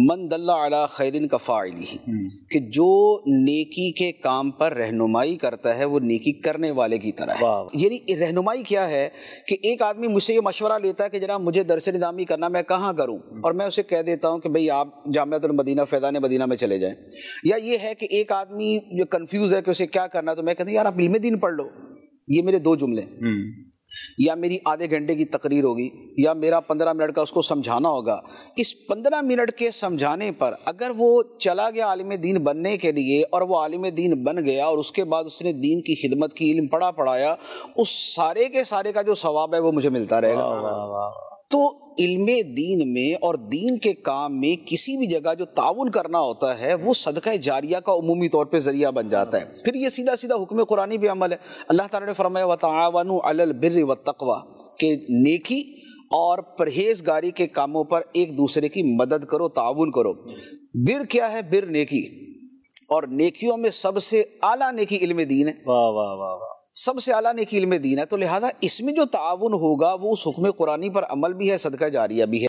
من دل علی خیر کفاعلہ، کہ جو نیکی کے کام پر رہنمائی کرتا ہے وہ نیکی کرنے والے کی طرح ہے۔ یعنی رہنمائی کیا ہے کہ ایک آدمی مجھ سے یہ مشورہ لیتا ہے کہ جناب مجھے درس نظامی کرنا، میں کہاں کروں، اور میں اسے کہہ دیتا ہوں کہ بھئی آپ جامعۃ المدینہ فیضان مدینہ میں چلے جائیں۔ یا یہ ہے کہ ایک آدمی جو کنفیوز ہے کہ اسے کیا کرنا، تو میں کہتا ہوں یار آپ علم دین پڑھ لو۔ یہ میرے دو جملے، یا میری آدھے گھنٹے کی تقریر ہوگی، یا میرا 15 منٹ کا اس کو سمجھانا ہوگا۔ اس 15 منٹ کے سمجھانے پر اگر وہ چلا گیا عالم دین بننے کے لیے، اور وہ عالم دین بن گیا، اور اس کے بعد اس نے دین کی خدمت کی، علم پڑھایا، اس سارے کے سارے کا جو ثواب ہے وہ مجھے ملتا رہے گا۔ تو علم دین میں اور دین کے کام میں کسی بھی جگہ جو تعاون کرنا ہوتا ہے وہ صدقہ جاریہ کا عمومی طور پہ ذریعہ بن جاتا ہے۔ پھر یہ سیدھا سیدھا حکم قرآنی بھی عمل ہے۔ اللہ تعالیٰ نے فرمایا وَتَعَاوَنُوا عَلَى الْبِرِّ وَالتَّقْوَى، کہ نیکی اور پرہیزگاری کے کاموں پر ایک دوسرے کی مدد کرو، تعاون کرو۔ بر کیا ہے؟ بر نیکی، اور نیکیوں میں سب سے اعلیٰ نیکی علم دین ہے۔ سب سے اعلیٰ نیکی علم دین ہے، تو لہٰذا اس میں جو تعاون ہوگا وہ اس حکم قرآنی پر عمل بھی ہے، صدقہ جاریہ بھی ہے۔